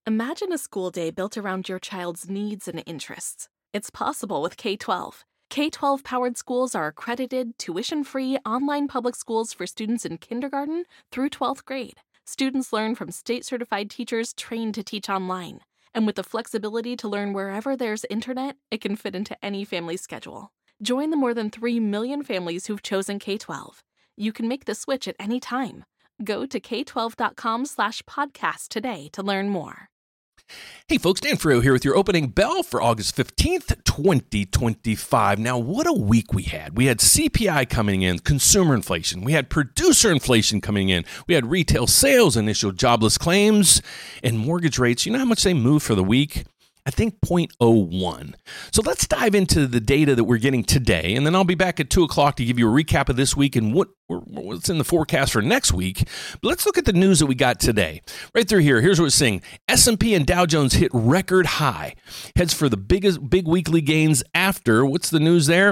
Imagine a school day built around your child's needs and interests. It's possible with K-12. K-12 powered schools are accredited, tuition-free, online public schools for students in kindergarten through 12th grade. Students learn from state-certified teachers trained to teach online. And with the flexibility to learn wherever there's internet, it can fit into any family schedule. Join the more than 3 million families who've chosen K-12. You can make the switch at any time. Go to k12.com/podcast today to learn more. Hey folks, Dan Frio here with your opening bell for August 15th, 2025. Now, what a week we had. We had CPI coming in, consumer inflation. We had producer inflation coming in. We had retail sales, initial jobless claims, and mortgage rates. You know how much they moved for the week? I think 0.01. So let's dive into the data that we're getting today, and then I'll be back at 2 o'clock to give you a recap of this week and what's in the forecast for next week. But let's look at the news that we got today. Right through here, here's what we're seeing. S&P and Dow Jones hit record high. Heads for the big weekly gains after, what's the news there?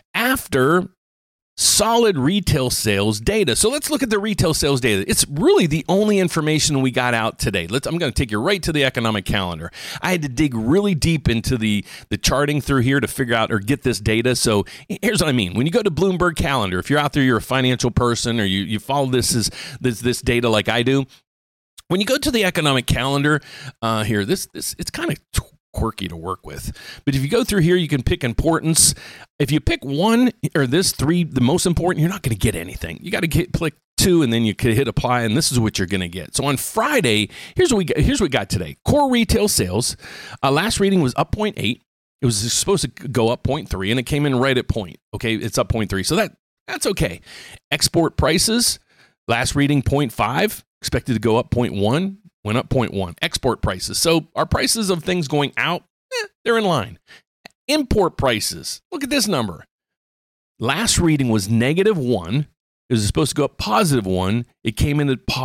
After solid retail sales data. So let's look at the retail sales data. It's really the only information we got out today. I'm going to take you right to the economic calendar. I had to dig really deep into the charting through here to figure out or get this data. So here's what I mean. When you go to Bloomberg Calendar, if you're out there, you're a financial person, or you follow this data like I do. When you go to the economic calendar here, it's kind of quirky to work with. But if you go through here, you can pick importance. If you pick one or three, the most important, you're not going to get anything. You got to click 2 and then you could hit apply, and this is what you're going to get. So on Friday, here's what we got today. Core retail sales, last reading was up 0.8. It was supposed to go up 0.3 and it came in right at point. Okay, it's up 0.3. So that's okay. Export prices, last reading 0.5, expected to go up 0.1. Went up 0.1. Export prices. So our prices of things going out, they're in line. Import prices. Look at this number. Last reading was -1. It was supposed to go up +1. It came in at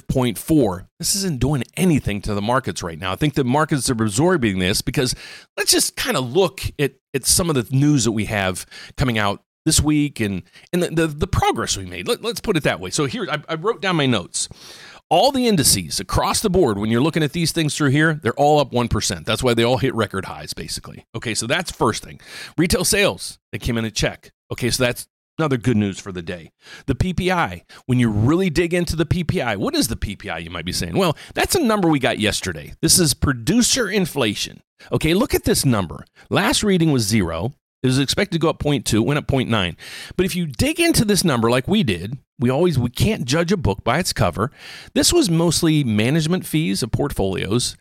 +0.4. This isn't doing anything to the markets right now. I think the markets are absorbing this because let's just kind of look at some of the news that we have coming out this week and the progress we made. Let's put it that way. So here, I wrote down my notes. All the indices across the board, when you're looking at these things through here, they're all up 1%. That's why they all hit record highs, basically. Okay, so that's first thing. Retail sales, they came in a check. Okay, so that's another good news for the day. The PPI, when you really dig into the PPI, what is the PPI, you might be saying? Well, that's a number we got yesterday. This is producer inflation. Okay, look at this number. Last reading was 0. It was expected to go up 0.2, went up 0.9. But if you dig into this number like we did, we can't judge a book by its cover. This was mostly management fees of portfolios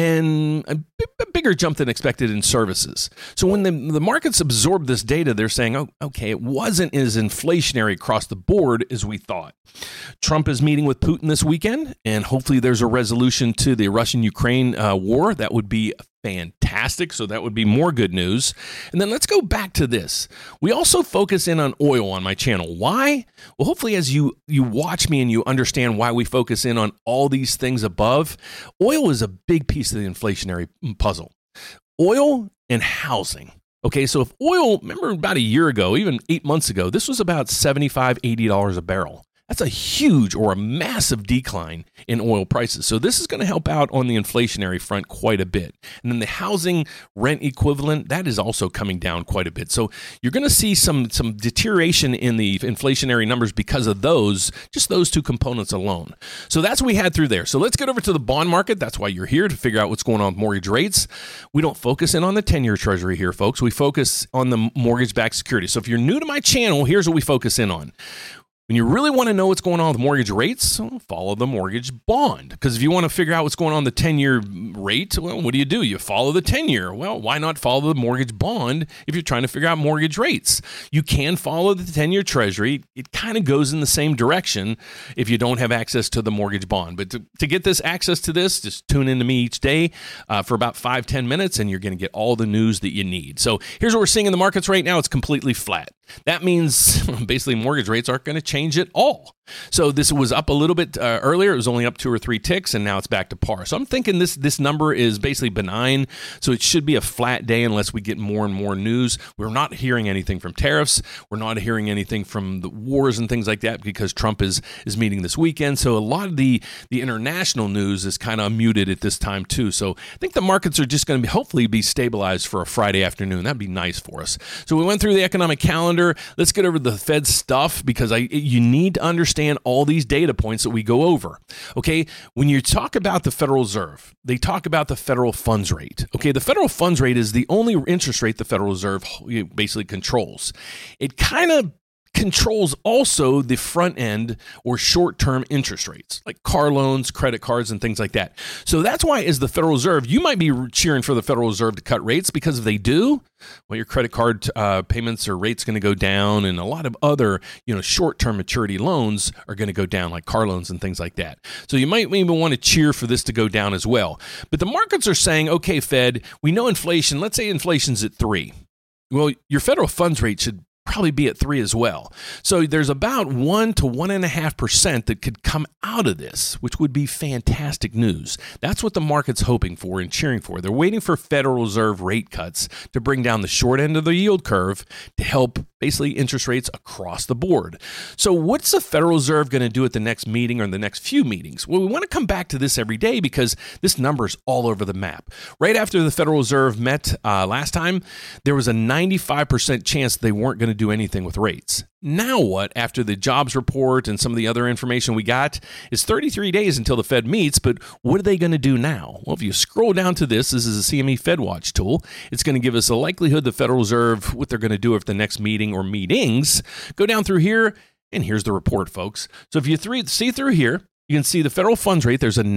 and a bigger jump than expected in services. So when the markets absorb this data, they're saying, oh, okay, it wasn't as inflationary across the board as we thought. Trump is meeting with Putin this weekend, and hopefully there's a resolution to the Russian-Ukraine war. That would be fantastic. So that would be more good news. And then let's go back to this. We also focus in on oil on my channel. Why? Well, hopefully as you watch me and you understand why we focus in on all these things above, oil is a big piece of the inflationary puzzle. Oil and housing. Okay, so if oil, remember about a year ago, even 8 months ago, this was about $75, $80 a barrel. That's a huge or a massive decline in oil prices. So this is going to help out on the inflationary front quite a bit. And then the housing rent equivalent, that is also coming down quite a bit. So you're going to see some deterioration in the inflationary numbers because of just those two components alone. So that's what we had through there. So let's get over to the bond market. That's why you're here, to figure out what's going on with mortgage rates. We don't focus in on the 10-year treasury here, folks. We focus on the mortgage-backed security. So if you're new to my channel, here's what we focus in on. When you really want to know what's going on with mortgage rates, follow the mortgage bond. Because if you want to figure out what's going on with the 10-year rate, well, what do? You follow the 10-year. Well, why not follow the mortgage bond if you're trying to figure out mortgage rates? You can follow the 10-year treasury. It kind of goes in the same direction if you don't have access to the mortgage bond. But to get this access to this, just tune in to me each day for about 5-10 minutes, and you're going to get all the news that you need. So here's what we're seeing in the markets right now. It's completely flat. That means basically mortgage rates aren't going to change at all. So this was up a little bit earlier. It was only up 2 or 3 ticks, and now it's back to par. So I'm thinking this number is basically benign. So it should be a flat day unless we get more and more news. We're not hearing anything from tariffs. We're not hearing anything from the wars and things like that because Trump is meeting this weekend. So a lot of the international news is kind of muted at this time too. So I think the markets are just going to hopefully be stabilized for a Friday afternoon. That'd be nice for us. So we went through the economic calendar. Let's get over the Fed stuff because you need to understand all these data points that we go over. Okay, when you talk about the Federal Reserve, they talk about the federal funds rate. Okay, the federal funds rate is the only interest rate the Federal Reserve basically controls. It kind of controls also the front end or short-term interest rates like car loans, credit cards, and things like that. So that's why as the Federal Reserve, you might be cheering for the Federal Reserve to cut rates because if they do, well, your credit card payments or rates going to go down, and a lot of other short-term maturity loans are going to go down like car loans and things like that. So you might even want to cheer for this to go down as well. But the markets are saying, okay, Fed, we know inflation. Let's say inflation's at 3. Well, your federal funds rate should probably be at 3 as well. So there's about 1 to 1.5% that could come out of this, which would be fantastic news. That's what the market's hoping for and cheering for. They're waiting for Federal Reserve rate cuts to bring down the short end of the yield curve to help basically interest rates across the board. So what's the Federal Reserve going to do at the next meeting or the next few meetings? Well, we want to come back to this every day because this number is all over the map. Right after the Federal Reserve met last time, there was a 95% chance they weren't going to do anything with rates. Now what, after the jobs report and some of the other information we got, is 33 days until the Fed meets, but what are they going to do now? Well, if you scroll down to this is a CME FedWatch tool. It's going to give us a likelihood the Federal Reserve, what they're going to do at the next meeting or meetings. Go down through here, and here's the report, folks. So if you see through here, you can see the federal funds rate. There's a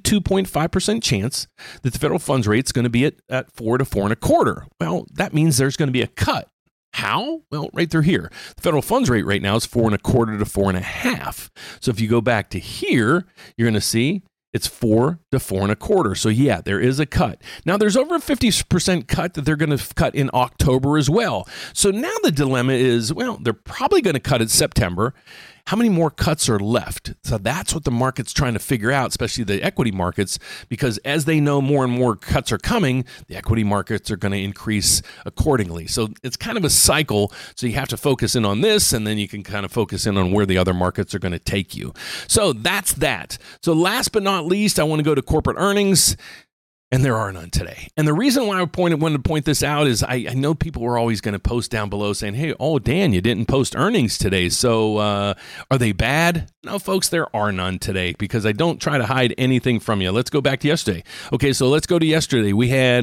92.5% chance that the federal funds rate is going to be at 4 to 4.25. Well, that means there's going to be a cut. How? Well, right through here. The federal funds rate right now is 4.25 to 4.5. So if you go back to here, you're going to see it's 4 to 4.25. So yeah, there is a cut. Now there's over a 50% cut that they're going to cut in October as well. So now the dilemma is, well, they're probably going to cut in September. How many more cuts are left? So that's what the market's trying to figure out, especially the equity markets, because as they know more and more cuts are coming, the equity markets are going to increase accordingly. So it's kind of a cycle. So you have to focus in on this, and then you can kind of focus in on where the other markets are going to take you. So that's that. So last but not least, I want to go to corporate earnings. And there are none today. And the reason why I wanted to point this out is I know people were always going to post down below saying, hey, Dan, you didn't post earnings today. So are they bad? No, folks, there are none today because I don't try to hide anything from you. Let's go back to yesterday. Okay, so let's go to yesterday. We had,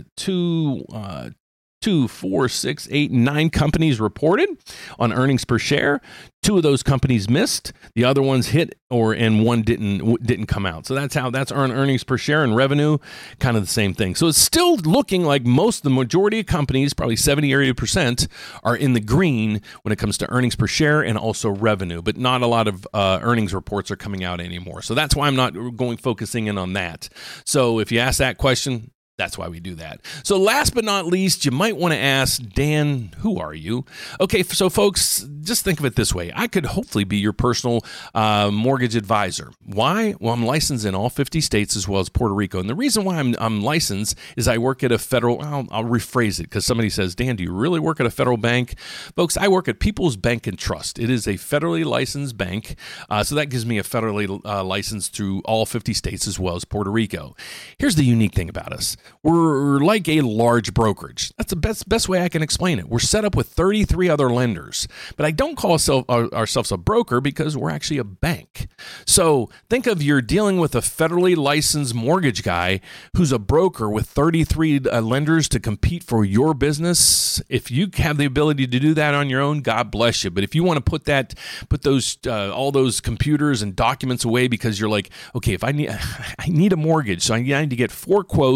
9 companies reported on earnings per share. 2 of those companies missed. The other ones hit, and one didn't come out. So that's earnings per share and revenue, kind of the same thing. So it's still looking like the majority of companies, probably 70 or 80%, are in the green when it comes to earnings per share and also revenue. But not a lot of earnings reports are coming out anymore. So that's why I'm not focusing in on that. So if you ask that question, that's why we do that. So last but not least, you might want to ask, Dan, who are you? Okay, so folks, just think of it this way. I could hopefully be your personal mortgage advisor. Why? Well, I'm licensed in all 50 states as well as Puerto Rico. And the reason why I'm licensed is I work at a federal, I'll rephrase it because somebody says, Dan, do you really work at a federal bank? Folks, I work at People's Bank and Trust. It is a federally licensed bank. So that gives me a federally license through all 50 states as well as Puerto Rico. Here's the unique thing about us. We're like a large brokerage. That's the best way I can explain it. We're set up with 33 other lenders, but I don't call ourselves a broker because we're actually a bank. So think of you're dealing with a federally licensed mortgage guy who's a broker with 33 lenders to compete for your business. If you have the ability to do that on your own, God bless you. But if you want to put those all those computers and documents away because you're like, okay, if I need a mortgage, so I need to get 4 quotes.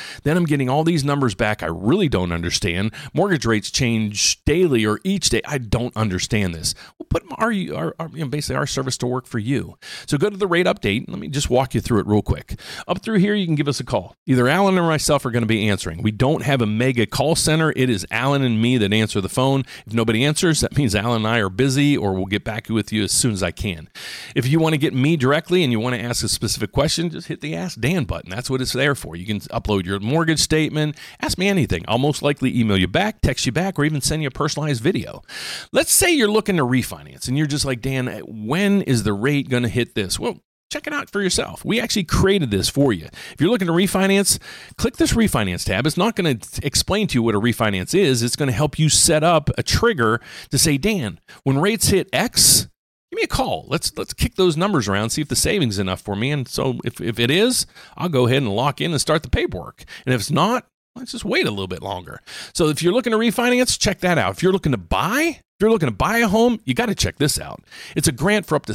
Then I'm getting all these numbers back I really don't understand. Mortgage rates change daily or each day. I don't understand this. We'll put basically our service to work for you. So go to the rate update. Let me just walk you through it real quick. Up through here, you can give us a call. Either Alan or myself are going to be answering. We don't have a mega call center. It is Alan and me that answer the phone. If nobody answers, that means Alan and I are busy, or we'll get back with you as soon as I can. If you want to get me directly and you want to ask a specific question, just hit the Ask Dan button. That's what it's there for. You can upload your mortgage statement. Ask me anything. I'll most likely email you back, text you back, or even send you a personalized video. Let's say you're looking to refinance and you're just like, Dan, when is the rate going to hit this? Well, check it out for yourself. We actually created this for you. If you're looking to refinance, click this refinance tab. It's not going to explain to you what a refinance is. It's going to help you set up a trigger to say, Dan, when rates hit X, give me a call. Let's kick those numbers around, see if the savings is enough for me. And so if it is, I'll go ahead and lock in and start the paperwork. And if it's not, let's just wait a little bit longer. So if you're looking to refinance, check that out. If you're looking to buy a home, you got to check this out. It's a grant for up to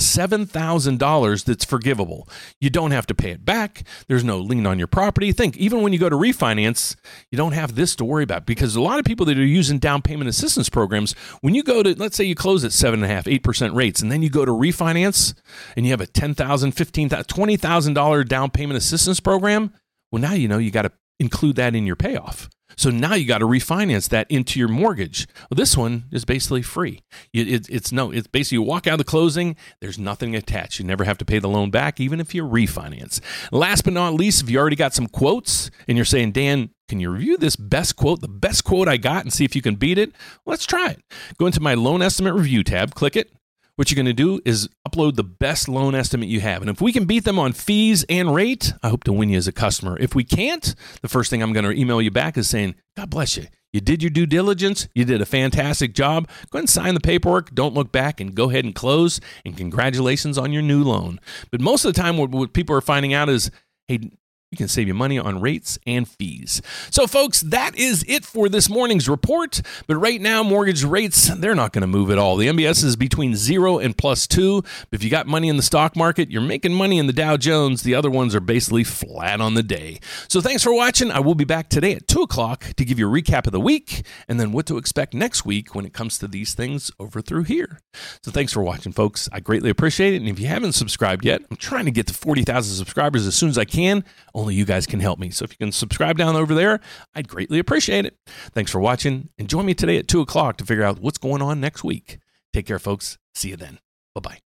$7,000 that's forgivable. You don't have to pay it back. There's no lien on your property. Think, even when you go to refinance, you don't have this to worry about, because a lot of people that are using down payment assistance programs, when you go to, let's say you close at 7.5%, 8% rates, and then you go to refinance and you have a $10,000, $15,000, $20,000 down payment assistance program, well, now you know you got to include that in your payoff. So now you got to refinance that into your mortgage. Well, this one is basically free. It's basically you walk out of the closing, there's nothing attached. You never have to pay the loan back, even if you refinance. Last but not least, if you already got some quotes and you're saying, Dan, can you review this best quote, the best quote I got, and see if you can beat it? Well, let's try it. Go into my loan estimate review tab, click it. What you're going to do is upload the best loan estimate you have. And if we can beat them on fees and rate, I hope to win you as a customer. If we can't, the first thing I'm going to email you back is saying, God bless you. You did your due diligence. You did a fantastic job. Go ahead and sign the paperwork. Don't look back and go ahead and close. And congratulations on your new loan. But most of the time, what people are finding out is, hey, you can save you money on rates and fees. So, folks, that is it for this morning's report. But right now, mortgage rates, they're not going to move at all. The MBS is between 0 and +2. But if you got money in the stock market, you're making money in the Dow Jones. The other ones are basically flat on the day. So thanks for watching. I will be back today at 2 o'clock to give you a recap of the week and then what to expect next week when it comes to these things over through here. So thanks for watching, folks. I greatly appreciate it. And if you haven't subscribed yet, I'm trying to get to 40,000 subscribers as soon as I can. Only you guys can help me. So if you can subscribe down over there, I'd greatly appreciate it. Thanks for watching, and join me today at 2 o'clock to figure out what's going on next week. Take care, folks. See you then. Bye-bye.